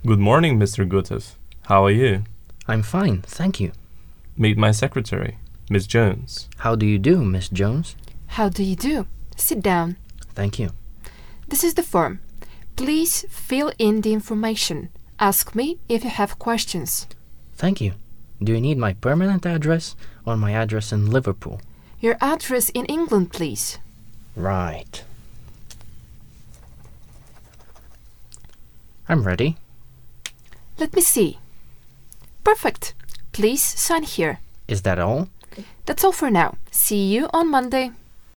Good morning, Mr. Gutev. How are you? I'm fine, thank you. Meet my secretary, Miss Jones. How do you do, Miss Jones? How do you do? Sit down. Thank you. This is the form. Please fill in the information. Ask me if you have questions. Thank you. Do you need my permanent address or my address in Liverpool? Your address in England, please. Right. I'm ready. Let me see. Perfect. Please sign here. Is that all? That's all for now. See you on Monday.